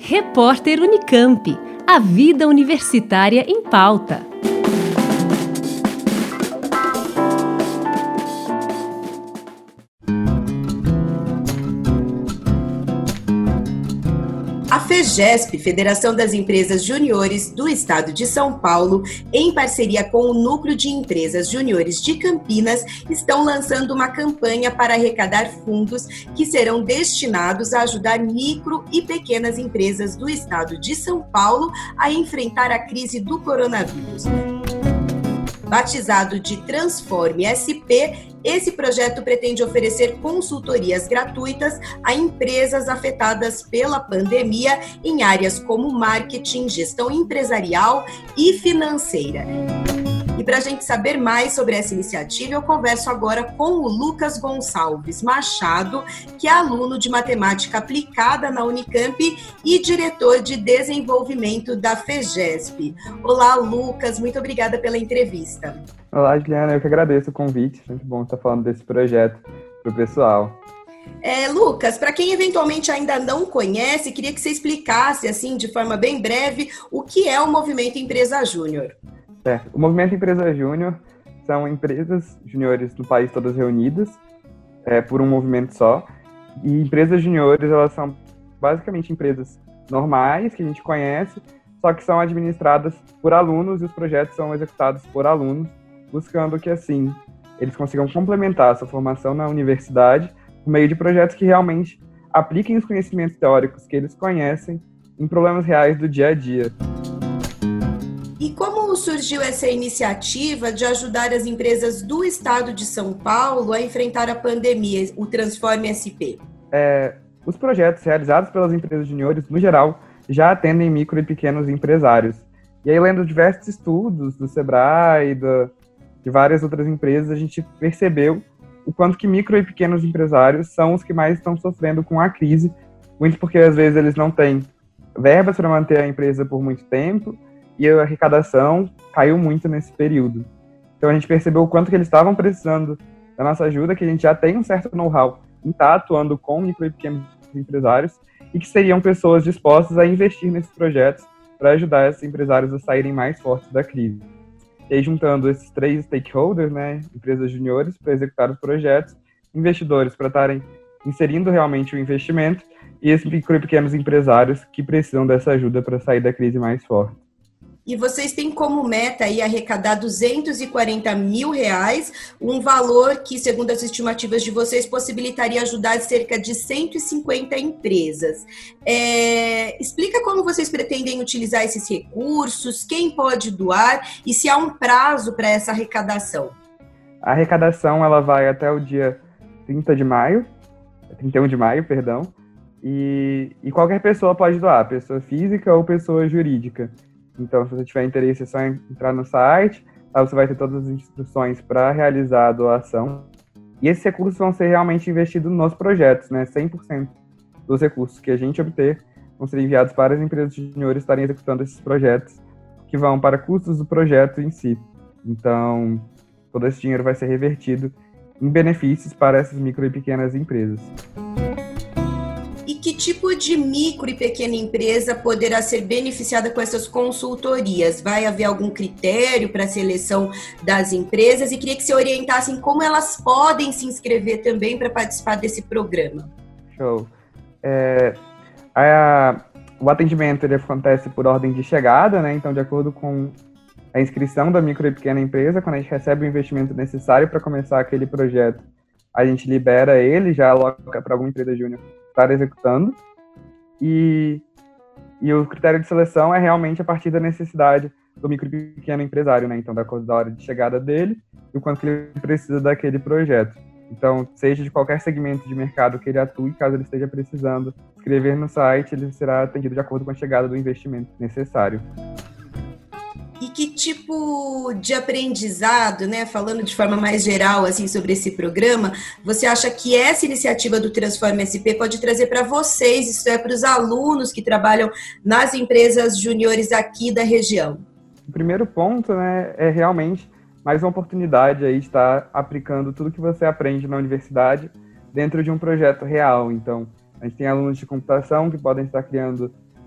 Repórter Unicamp. A vida universitária em pauta. A FEGESP, Federação das Empresas Júniores do Estado de São Paulo, em parceria com o Núcleo de Empresas Júniores de Campinas, estão lançando uma campanha para arrecadar fundos que serão destinados a ajudar micro e pequenas empresas do Estado de São Paulo a enfrentar a crise do coronavírus. Batizado de Transforme SP, esse projeto pretende oferecer consultorias gratuitas a empresas afetadas pela pandemia em áreas como marketing, gestão empresarial e financeira. E para a gente saber mais sobre essa iniciativa, eu converso agora com o Lucas Gonçalves Machado, que é aluno de Matemática Aplicada na Unicamp e diretor de desenvolvimento da FEGESP. Olá, Lucas, muito obrigada pela entrevista. Olá, Juliana, eu que agradeço o convite, muito bom estar falando desse projeto para o pessoal. Lucas, para quem eventualmente ainda não conhece, queria que você explicasse, assim, de forma bem breve, o que é o Movimento Empresa Júnior. O Movimento Empresa Júnior são empresas juniores do país todas reunidas por um movimento só. E empresas juniores, elas são basicamente empresas normais que a gente conhece, só que são administradas por alunos e os projetos são executados por alunos, buscando que, assim, eles consigam complementar a sua formação na universidade por meio de projetos que realmente apliquem os conhecimentos teóricos que eles conhecem em problemas reais do dia a dia. E como surgiu essa iniciativa de ajudar as empresas do estado de São Paulo a enfrentar a pandemia, o Transforme SP? Os projetos realizados pelas empresas juniores, no geral, já atendem micro e pequenos empresários. E aí, lendo diversos estudos do Sebrae e de várias outras empresas, a gente percebeu o quanto que micro e pequenos empresários são os que mais estão sofrendo com a crise, muito porque, às vezes, eles não têm verbas para manter a empresa por muito tempo, e a arrecadação caiu muito nesse período. Então a gente percebeu o quanto que eles estavam precisando da nossa ajuda, que a gente já tem um certo know-how em estar atuando com micro e pequenos empresários, e que seriam pessoas dispostas a investir nesses projetos para ajudar esses empresários a saírem mais fortes da crise. E aí, juntando esses três stakeholders, empresas juniores para executar os projetos, investidores para estarem inserindo realmente o investimento, e esses micro e pequenos empresários que precisam dessa ajuda para sair da crise mais forte. E vocês têm como meta aí arrecadar R$240 mil, um valor que, segundo as estimativas de vocês, possibilitaria ajudar cerca de 150 empresas. Explica como vocês pretendem utilizar esses recursos, quem pode doar e se há um prazo para essa arrecadação. A arrecadação ela vai até o dia 31 de maio, e qualquer pessoa pode doar, pessoa física ou pessoa jurídica. Então, se você tiver interesse, é só entrar no site, lá você vai ter todas as instruções para realizar a doação. E esses recursos vão ser realmente investidos nos projetos, 100% dos recursos que a gente obter vão ser enviados para as empresas juniores estarem executando esses projetos, que vão para custos do projeto em si. Então, todo esse dinheiro vai ser revertido em benefícios para essas micro e pequenas empresas. Que tipo de micro e pequena empresa poderá ser beneficiada com essas consultorias? Vai haver algum critério para a seleção das empresas? E queria que você orientasse em como elas podem se inscrever também para participar desse programa. Show. O atendimento ele acontece por ordem de chegada, então, de acordo com a inscrição da micro e pequena empresa, quando a gente recebe o investimento necessário para começar aquele projeto, a gente libera ele, já aloca para alguma empresa júnior estar executando, e o critério de seleção é realmente a partir da necessidade do micro e pequeno empresário, então da hora de chegada dele e o quanto ele precisa daquele projeto. Então, seja de qualquer segmento de mercado que ele atue, caso ele esteja precisando escrever no site, ele será atendido de acordo com a chegada do investimento necessário. E que tipo de aprendizado, falando de forma mais geral assim, sobre esse programa, você acha que essa iniciativa do Transforme SP pode trazer para vocês, isso é, para os alunos que trabalham nas empresas juniores aqui da região? O primeiro ponto é realmente mais uma oportunidade aí de estar aplicando tudo que você aprende na universidade dentro de um projeto real. Então, a gente tem alunos de computação que podem estar criando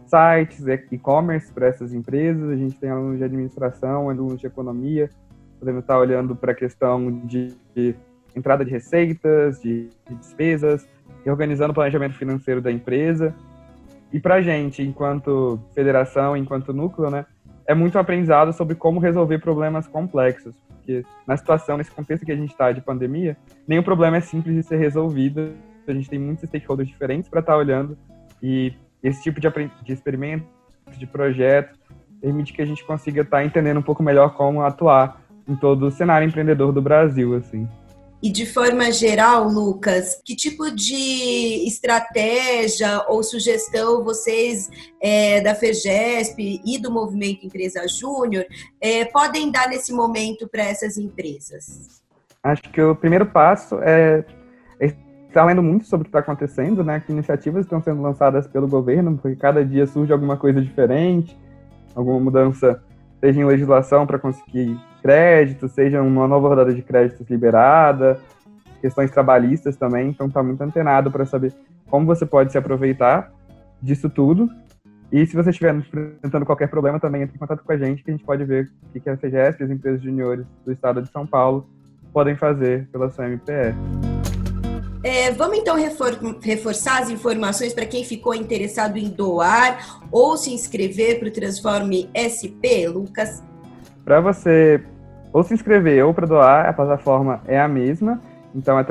sites, e-commerce para essas empresas, a gente tem alunos de administração, alunos de economia, podemos estar olhando para a questão de entrada de receitas, de despesas, e organizando o planejamento financeiro da empresa. E para a gente, enquanto federação, enquanto núcleo, né, é muito aprendizado sobre como resolver problemas complexos, porque na situação, nesse contexto que a gente está de pandemia, nenhum problema é simples de ser resolvido, a gente tem muitos stakeholders diferentes para estar olhando, e esse tipo de experimento, de projeto, permite que a gente consiga estar entendendo um pouco melhor como atuar em todo o cenário empreendedor do Brasil, assim. E de forma geral, Lucas, que tipo de estratégia ou sugestão vocês da FEGESP e do Movimento Empresa Júnior podem dar nesse momento para essas empresas? Acho que o primeiro passo é estar lendo muito sobre o que está acontecendo, né? Que iniciativas estão sendo lançadas pelo governo, porque cada dia surge alguma coisa diferente, alguma mudança, seja em legislação para conseguir crédito, seja uma nova rodada de créditos liberada, questões trabalhistas também, então está muito antenado para saber como você pode se aproveitar disso tudo. E se você estiver enfrentando qualquer problema, também entre em contato com a gente, que a gente pode ver o que a FEGESP e as empresas juniores do estado de São Paulo podem fazer pela sua MPE. Vamos então reforçar as informações para quem ficou interessado em doar ou se inscrever para o Transforme SP, Lucas? Para você ou se inscrever ou para doar, a plataforma é a mesma, então é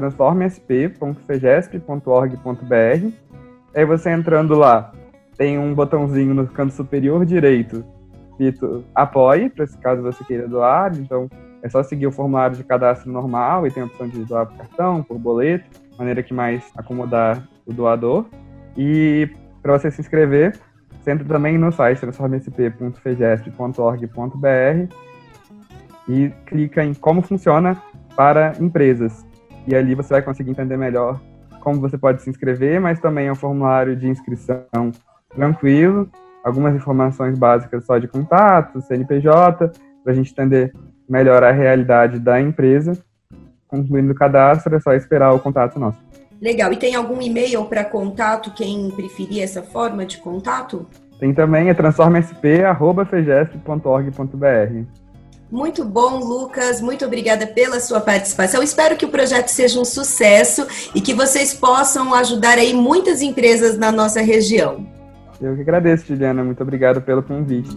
transformesp.fegesp.org.br. Aí você entrando lá, tem um botãozinho no canto superior direito, escrito apoie, para caso você queira doar, então é só seguir o formulário de cadastro normal e tem a opção de doar por cartão, por boleto, maneira que mais acomodar o doador. E para você se inscrever, você entra também no site transformesp.fegesp.org.br e clica em como funciona para empresas. E ali você vai conseguir entender melhor como você pode se inscrever, mas também é um formulário de inscrição tranquilo, algumas informações básicas só de contato, CNPJ, para a gente entender melhor a realidade da empresa. Concluindo o cadastro, é só esperar o contato nosso. Legal. E tem algum e-mail para contato, quem preferir essa forma de contato? Tem também, é transformesp@fegesp.org.br. Muito bom, Lucas. Muito obrigada pela sua participação. Espero que o projeto seja um sucesso e que vocês possam ajudar aí muitas empresas na nossa região. Eu que agradeço, Juliana. Muito obrigado pelo convite.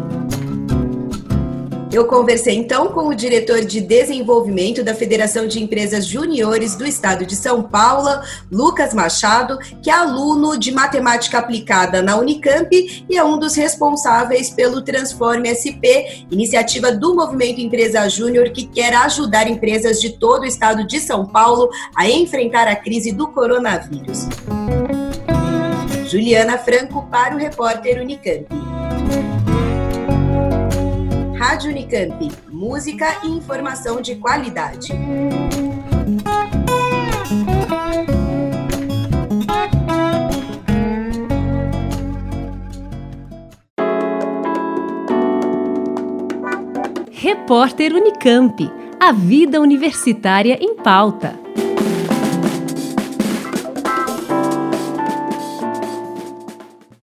Eu conversei então com o diretor de desenvolvimento da Federação de Empresas Juniores do Estado de São Paulo, Lucas Machado, que é aluno de matemática aplicada na Unicamp e é um dos responsáveis pelo Transforme SP, iniciativa do Movimento Empresa Júnior que quer ajudar empresas de todo o estado de São Paulo a enfrentar a crise do coronavírus. Juliana Franco para o repórter Unicamp. Rádio Unicamp, música e informação de qualidade. Repórter Unicamp, a vida universitária em pauta.